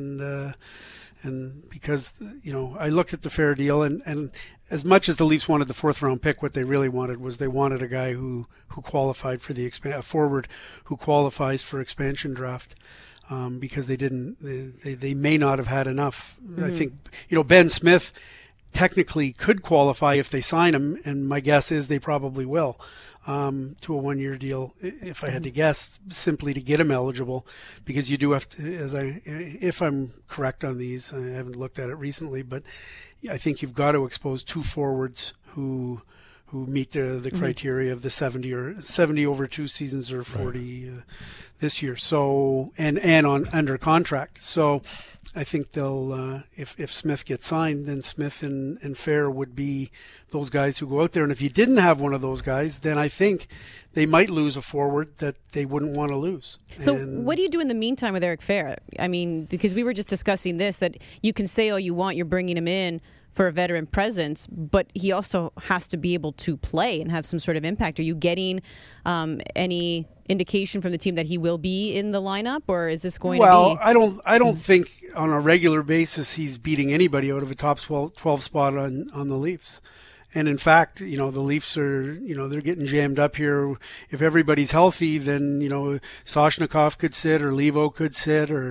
S5: And because, I looked at the Fehr deal, and as much as the Leafs wanted the 4th-round pick, what they really wanted was they wanted a guy who qualified for a forward who qualifies for expansion draft. Because they may not have had enough. Mm-hmm. I think, Ben Smith technically could qualify if they sign him, and my guess is they probably will, to a 1-year deal, if I had to guess, simply to get him eligible, because you do have to, if I'm correct on these, I haven't looked at it recently, but I think you've got to expose 2 forwards who meet the criteria of the 70 over 2 seasons or 40 this year. So and on under contract. So I think they'll if Smith gets signed, then Smith and Fehr would be those guys who go out there. And if you didn't have one of those guys, then I think they might lose a forward that they wouldn't want to lose.
S1: So what do you do in the meantime with Eric Fehr? I mean, because we were just discussing this, that you can say all you want, you're bringing him in for a veteran presence, but he also has to be able to play and have some sort of impact. Are you getting any indication from the team that he will be in the lineup, or is this going to be?
S5: Well, I don't think on a regular basis he's beating anybody out of a top 12 spot on the Leafs. And in fact, the Leafs are, they're getting jammed up here. If everybody's healthy, then, Soshnikov could sit or Levo could sit or,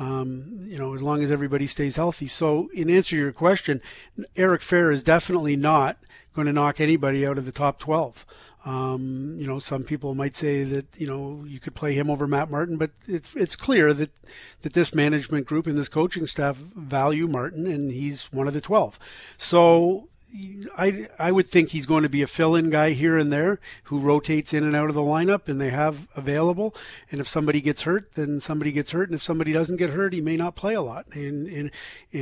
S5: as long as everybody stays healthy. So in answer to your question, Eric Fehr is definitely not going to knock anybody out of the top 12. Some people might say that, you could play him over Matt Martin, but it's clear that this management group and this coaching staff value Martin, and he's one of the 12. So I would think he's going to be a fill-in guy here and there who rotates in and out of the lineup, and they have available. And if somebody gets hurt, then somebody gets hurt. And if somebody doesn't get hurt, he may not play a lot. And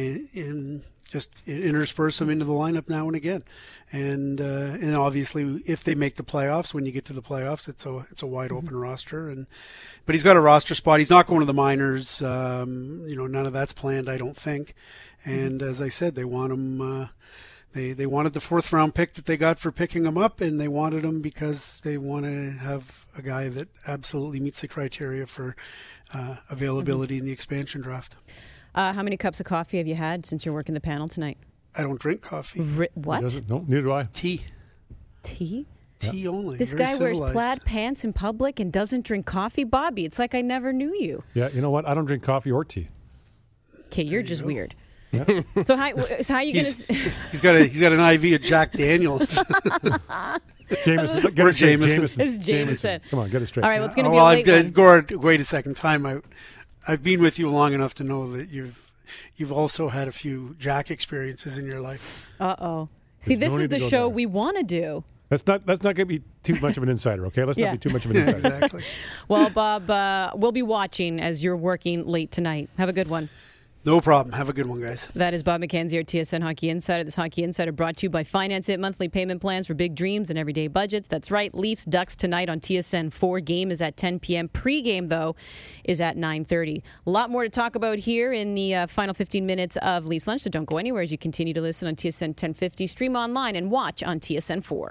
S5: just intersperse him into the lineup now and again. And obviously, if they make the playoffs, when you get to the playoffs, it's a wide open roster. But he's got a roster spot. He's not going to the minors. None of that's planned, I don't think. And as I said, they want him. They wanted the 4th-round pick that they got for picking him up, and they wanted him because they want to have a guy that absolutely meets the criteria for availability in the expansion draft.
S1: How many cups of coffee have you had since you're working the panel tonight?
S5: I don't drink coffee.
S1: What?
S2: No, neither do I.
S5: Tea.
S1: Tea?
S5: Tea only.
S1: This
S5: Very
S1: guy
S5: civilized.
S1: wears plaid pants in public and doesn't drink coffee? Bobby, it's like I never knew you.
S2: Yeah, you know what? I don't drink coffee or tea.
S1: Okay, you're just weird. Yeah. So how are you going to?
S5: He's got an IV of Jack Daniels.
S2: Jameson. Get it straight, Jameson.
S1: It's Jameson.
S2: Come on, get it straight.
S1: All right, well, it's going to be a late one.
S5: Gord, wait a second. Time out. I've been with you long enough to know that you've also had a few Jack experiences in your life.
S1: Uh-oh. See, this is the show we want to do.
S2: That's not going to be too much of an insider, okay? Let's not be too much of an insider.
S5: Exactly.
S1: Well, Bob, we'll be watching as you're working late tonight. Have a good one.
S5: No problem. Have a good one, guys.
S1: That is Bob McKenzie, our TSN Hockey Insider. This Hockey Insider brought to you by Finance It, monthly payment plans for big dreams and everyday budgets. That's right. Leafs Ducks tonight on TSN 4. Game is at 10 p.m. Pre-game, though, is at 9:30. A lot more to talk about here in the final 15 minutes of Leafs Lunch, so don't go anywhere as you continue to listen on TSN 1050, stream online, and watch on TSN 4.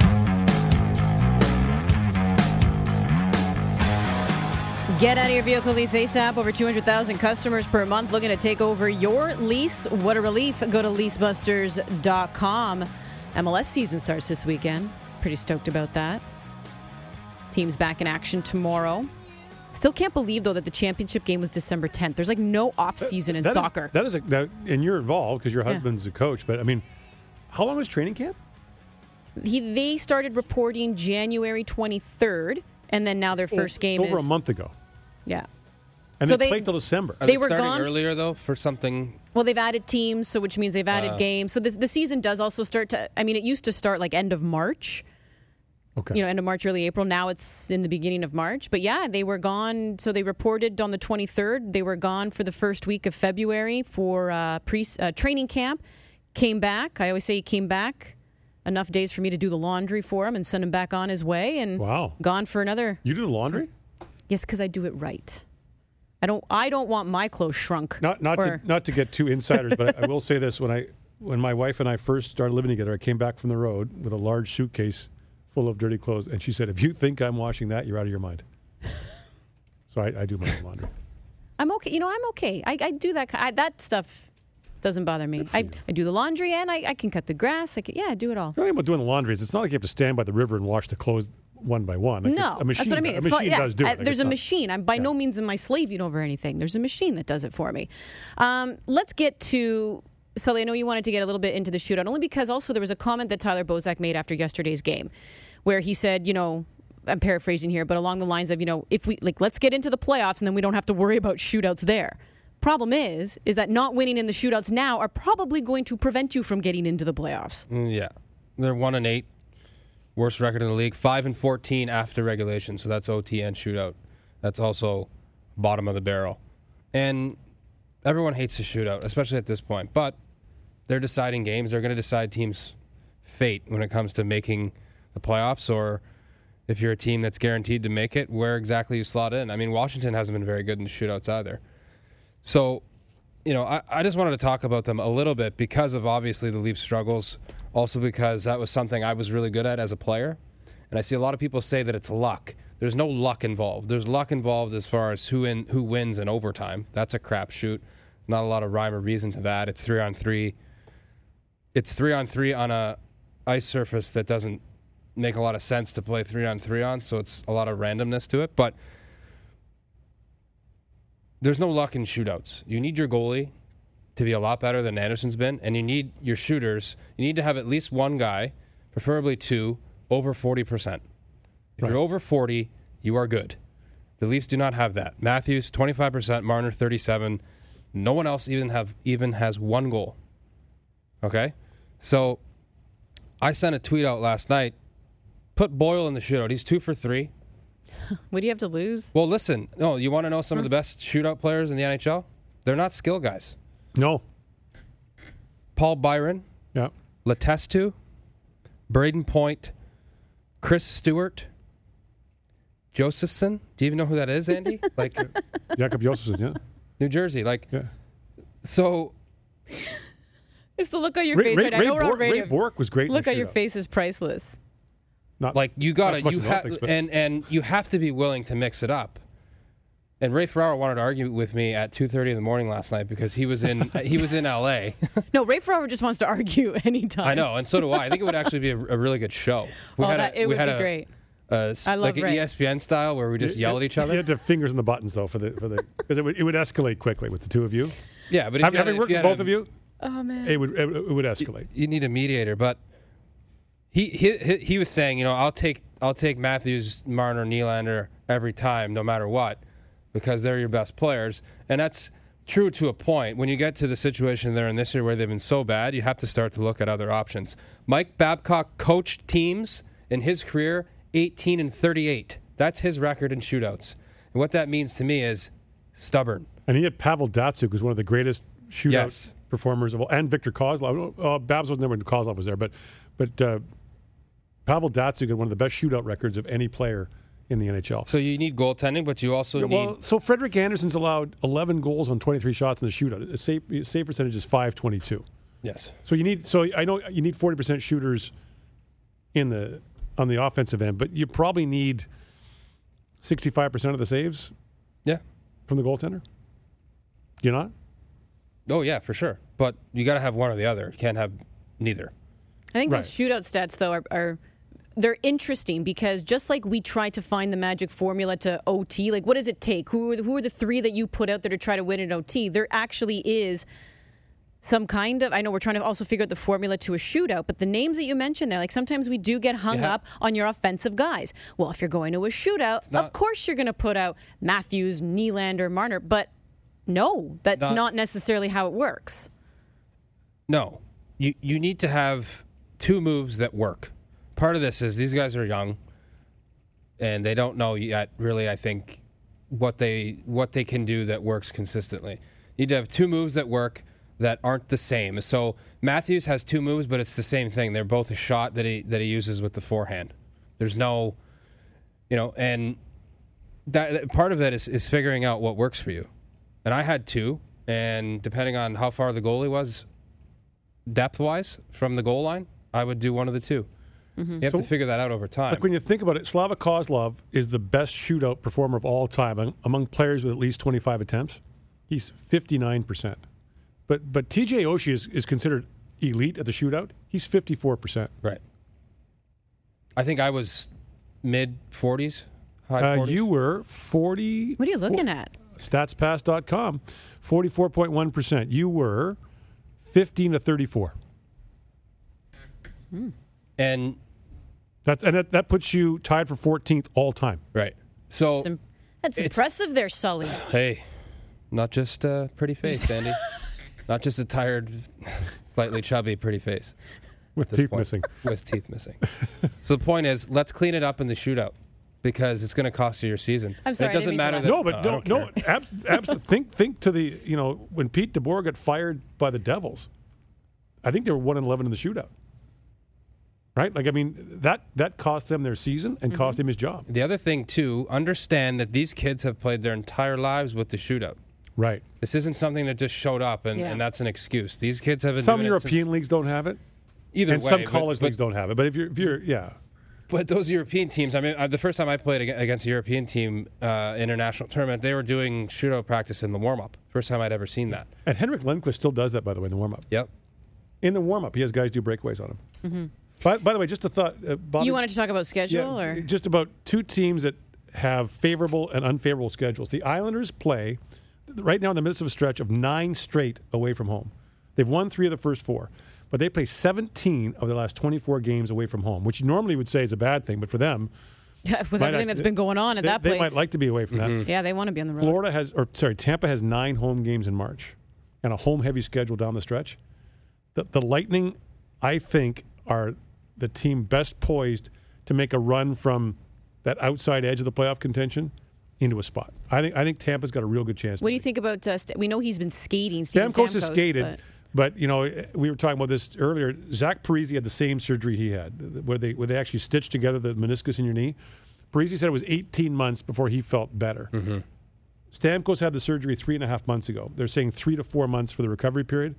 S1: Get out of your vehicle lease ASAP. Over 200,000 customers per month looking to take over your lease. What a relief. Go to leasebusters.com. MLS season starts this weekend. Pretty stoked about that. Team's back in action tomorrow. Still can't believe, though, that the championship game was December 10th. There's like no off-season in soccer.
S2: And you're involved because your husband's a coach. But, I mean, how long was training camp?
S1: They started reporting January 23rd, and then now their first game
S2: over
S1: is
S2: a month ago.
S1: Yeah.
S2: And they played till December.
S3: Are
S1: they
S3: they
S1: were
S3: starting
S1: gone
S3: earlier, though, for something?
S1: Well, they've added teams, so which means they've added games. So the season does also start to, I mean, it used to start like end of March.
S2: Okay.
S1: End of March, early April. Now it's in the beginning of March. But yeah, they were gone. So they reported on the 23rd. They were gone for the first week of February for training camp. Came back. I always say he came back enough days for me to do the laundry for him and send him back on his way. And gone for another.
S2: You do the laundry?
S1: Yes, because I do it right. I don't want my clothes shrunk.
S2: Not to get too insiders, but I will say this: when when my wife and I first started living together, I came back from the road with a large suitcase full of dirty clothes, and she said, "If you think I'm washing that, you're out of your mind." So I do my own laundry.
S1: I'm okay. You know, I'm okay. I do that. That stuff doesn't bother me. I do the laundry and I can cut the grass. I do it all.
S2: The only thing about doing the laundry is it's not like you have to stand by the river and wash the clothes one by one. Like
S1: No,
S2: a machine,
S1: that's what I mean.
S2: A machine does do it. Like
S1: there's
S2: it's
S1: a
S2: not-
S1: machine. I'm by no means am I slaving over anything. There's a machine that does it for me. Let's get to Sully. I know you wanted to get a little bit into the shootout, only because also there was a comment that Tyler Bozak made after yesterday's game, where he said, I'm paraphrasing here, but along the lines of, if we let's get into the playoffs and then we don't have to worry about shootouts there. Problem is that not winning in the shootouts now are probably going to prevent you from getting into the playoffs.
S3: Yeah, they're 1-8, worst record in the league. 5-14 after regulation, so that's OT and shootout. That's also bottom of the barrel, and everyone hates the shootout, especially at this point. But they're deciding games. They're going to decide teams' fate when it comes to making the playoffs, or if you're a team that's guaranteed to make it, where exactly you slot in. I mean, Washington hasn't been very good in the shootouts either. So, I just wanted to talk about them a little bit because of obviously the Leafs' struggles, also because that was something I was really good at as a player. And I see a lot of people say that it's luck. There's no luck involved. There's luck involved as far as who wins in overtime. That's a crapshoot. Not a lot of rhyme or reason to that. It's 3-on-3. It's 3-on-3 on a ice surface that doesn't make a lot of sense to play 3-on-3 on, so it's a lot of randomness to it. But there's no luck in shootouts. You need your goalie to be a lot better than Anderson's been, and you need your shooters. You need to have at least one guy, preferably two, over 40%. If you're over 40, you are good. The Leafs do not have that. Matthews, 25%, Marner, 37%. No one else even has one goal. Okay? So I sent a tweet out last night. Put Boyle in the shootout. He's 2 for 3.
S1: What do you have to lose?
S3: Well, listen. No, you want to know some of the best shootout players in the NHL? They're not skill guys.
S2: No.
S3: Paul Byron,
S2: Yeah.
S3: Letestu, Braden Point, Chris Stewart, Josephson. Do you even know who that is, Andy?
S2: Jakob Josefsson, yeah.
S3: New Jersey.
S2: Yeah.
S3: So
S1: It's the look on your face right now. I know we're on radio.
S2: Ray Bork was great.
S1: Look
S2: in
S1: on
S2: the
S1: your
S2: shootout.
S1: face is priceless.
S2: Not
S3: you
S2: not
S3: got
S2: so much
S3: to
S2: in the Olympics, but-
S3: and you have to be willing to mix it up. And Ray Ferraro wanted to argue with me at 2:30 in the morning last night because he was in LA.
S1: No, Ray Ferraro just wants to argue anytime.
S3: I know, and so do I. I think it would actually be a really good show.
S1: It would be great. I love
S3: like
S1: Ray.
S3: an ESPN style where we just yell at each other.
S2: You had to have fingers in the buttons though for the because it would escalate quickly with the two of you.
S3: Yeah, but if
S2: Having worked with both of you,
S1: Oh man.
S2: it would escalate.
S3: you need a mediator. But he was saying, I'll take Matthews, Marner, Nylander every time, no matter what, because they're your best players, and that's true to a point. When you get to the situation they're in this year where they've been so bad, you have to start to look at other options. Mike Babcock coached teams in his career 18-38. That's his record in shootouts. And what that means to me is stubborn.
S2: And he had Pavel Datsyuk, who's one of the greatest shootout
S3: Yes.
S2: performers of all, and Victor Kozlov. Babs wasn't there when Kozlov was there, but Pavel Datsyuk had one of the best shootout records of any player in the NHL.
S3: So you need goaltending, but you also need...
S2: So Frederik Anderson's allowed 11 goals on 23 shots in the shootout. The save percentage is .522.
S3: Yes.
S2: So I know you need 40% shooters on the offensive end, but you probably need 65% of the saves
S3: Yeah.
S2: from the goaltender. Do you not?
S3: Oh, yeah, for sure. But you got to have one or the other. You can't have neither.
S1: I think
S2: Right.
S1: those shootout stats, though, are they're interesting because just like we try to find the magic formula to OT, like what does it take? Who are the three that you put out there to try to win an OT? There actually is some kind of, I know we're trying to also figure out the formula to a shootout, but the names that you mentioned there, like sometimes we do get hung up on your offensive guys. Well, if you're going to a shootout, of course you're going to put out Matthews, Nylander, Marner, but no, that's not necessarily how it works.
S3: No. You need to have two moves that work. Part of this is these guys are young, and they don't know yet, really, I think, what they can do that works consistently. You need to have two moves that work that aren't the same. So Matthews has two moves, but it's the same thing. They're both a shot that he uses with the forehand. There's no, and that part of it is figuring out what works for you. And I had two, and depending on how far the goalie was, depth-wise from the goal line, I would do one of the two. You have to figure that out over time.
S2: Like when you think about it, Slava Kozlov is the best shootout performer of all time among players with at least 25 attempts. He's 59%. But TJ Oshie is considered elite at the shootout. He's 54%.
S3: Right. I think I was mid-40s, high 40s.
S2: You were 40.
S1: What are you looking at?
S2: Statspass.com, 44.1%. You were 15 to 34.
S3: And
S2: that puts you tied for 14th all time.
S3: right. So
S1: That's impressive there, Sully.
S3: hey, not just a pretty face, Andy. Not just a tired, slightly chubby, pretty face.
S2: With
S3: at this
S2: teeth
S3: point.
S2: missing.
S3: With teeth missing. So the point is, let's clean it up in the shootout because it's going to cost you your season.
S1: I'm sorry,
S3: And it doesn't
S1: I
S3: matter
S1: didn't mean
S3: that.
S1: to
S2: No, but absolutely. Think to the, when Pete DeBoer got fired by the Devils, I think they were 1-11 in the shootout. Right? Like, I mean, that cost them their season and cost him his job.
S3: The other thing, too, understand that these kids have played their entire lives with the shootout.
S2: Right.
S3: This isn't something that just showed up and that's an excuse. These kids have been
S2: Some
S3: doing
S2: European leagues don't have it.
S3: Either
S2: and
S3: way,
S2: some college leagues don't have it. But if you're yeah.
S3: But those European teams, I mean, the first time I played against a European team international tournament, they were doing shootout practice in the warm-up. First time I'd ever seen that.
S2: And Henrik Lundqvist still does that, by the way, in the warm-up.
S3: Yep.
S2: In the warm-up, he has guys do breakaways on him. By the way, just a thought, Bobby.
S1: You wanted to talk about schedule, or
S2: just about two teams that have favorable and unfavorable schedules. The Islanders play right now in the midst of a stretch of 9 straight away from home. They've won 3 of the first 4, but they play 17 of their last 24 games away from home, which you normally would say is a bad thing, but for them,
S1: with everything that's been going on at that place,
S2: they might like to be away from that.
S1: Yeah, they want to be on the road.
S2: Tampa has 9 home games in March, and a home-heavy schedule down the stretch. The Lightning, I think, are the team best poised to make a run from that outside edge of the playoff contention into a spot. I think Tampa's got a real good chance.
S1: What do you think about? We know he's been skating.
S2: Stamkos has skated, but we were talking about this earlier. Zach Parise had the same surgery he had, where they actually stitched together the meniscus in your knee. Parise said it was 18 months before he felt better. Stamkos had the surgery 3.5 months ago. They're saying 3 to 4 months for the recovery period.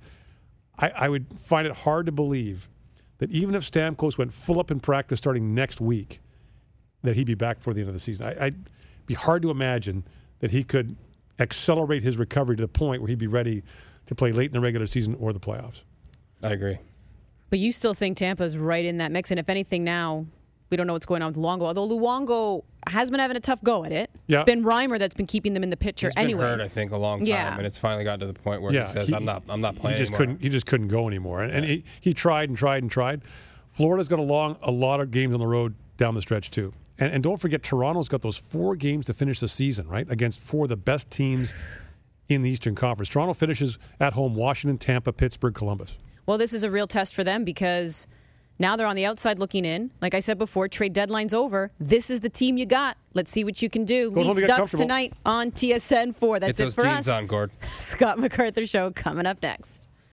S2: I would find it hard to believe that even if Stamkos went full up in practice starting next week, that he'd be back before the end of the season. I'd be hard to imagine that he could accelerate his recovery to the point where he'd be ready to play late in the regular season or the playoffs.
S3: I agree.
S1: But you still think Tampa's right in that mix, and if anything now, we don't know what's going on with Luongo, although Luongo has been having a tough go at it.
S2: Yeah.
S1: It's been Reimer that's been keeping them in the picture
S3: He's been
S1: anyways.
S3: hurt, I think, a long time, and it's finally gotten to the point where he says, I'm not playing anymore.
S2: He just couldn't go anymore. And he tried and tried and tried. Florida's got a lot of games on the road down the stretch, too. And don't forget, Toronto's got those 4 games to finish the season, right, against 4 of the best teams in the Eastern Conference. Toronto finishes at home Washington, Tampa, Pittsburgh, Columbus.
S1: Well, this is a real test for them because now they're on the outside looking in. Like I said before, trade deadline's over. This is the team you got. Let's see what you can do. Leafs Ducks tonight on TSN 4. That's
S3: Get
S1: it for us.
S3: Get those jeans on, Gord.
S1: Scott MacArthur Show coming up next.